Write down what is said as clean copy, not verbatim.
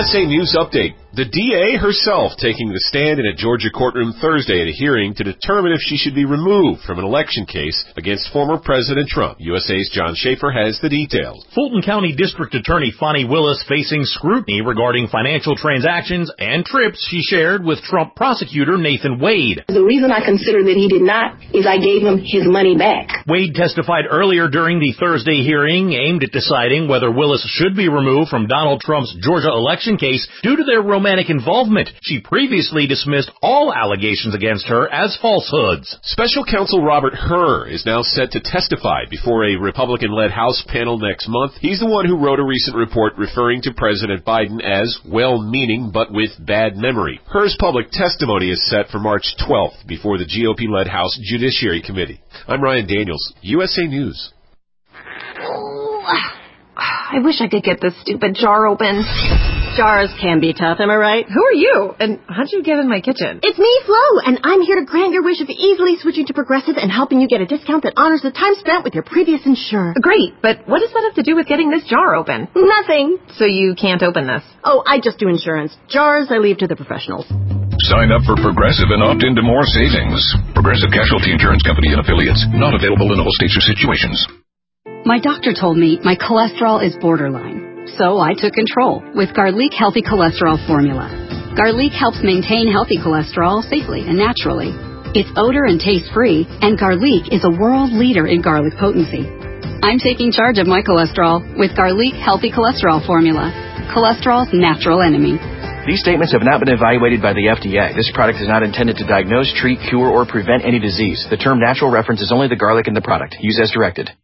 USA News Update. The DA herself taking the stand in a Georgia courtroom Thursday at a hearing to determine if she should be removed from an election case against former President Trump. USA's John Schaefer has the details. Fulton County District Attorney Fani Willis facing scrutiny regarding financial transactions and trips she shared with Trump prosecutor Nathan Wade. The reason I consider that he did not is I gave him his money back. Wade testified earlier during the Thursday hearing aimed at deciding whether Willis should be removed from Donald Trump's Georgia election case due to their romantic involvement. She previously dismissed all allegations against her as falsehoods. Special counsel Robert Hur is now set to testify before a Republican-led House panel next month. He's the one who wrote a recent report referring to President Biden as well-meaning but with bad memory. Hur's public testimony is set for March 12th before the GOP-led House Judiciary Committee. I'm Ryan Daniels, USA News. I wish I could get this stupid jar open. Jars can be tough, am I right? Who are you? And how'd you get in my kitchen? It's me, Flo, and I'm here to grant your wish of easily switching to Progressive and helping you get a discount that honors the time spent with your previous insurer. Great, but what does that have to do with getting this jar open? Nothing. So you can't open this? Oh, I just do insurance. Jars I leave to the professionals. Sign up for Progressive and opt into more savings. Progressive Casualty Insurance Company and affiliates. Not available in all states or situations. My doctor told me my cholesterol is borderline, so I took control with Garlic Healthy Cholesterol Formula. Garlic helps maintain healthy cholesterol safely and naturally. It's odor and taste-free, and Garlic is a world leader in garlic potency. I'm taking charge of my cholesterol with Garlic Healthy Cholesterol Formula, cholesterol's natural enemy. These statements have not been evaluated by the FDA. This product is not intended to diagnose, treat, cure, or prevent any disease. The term natural references only the garlic in the product. Use as directed.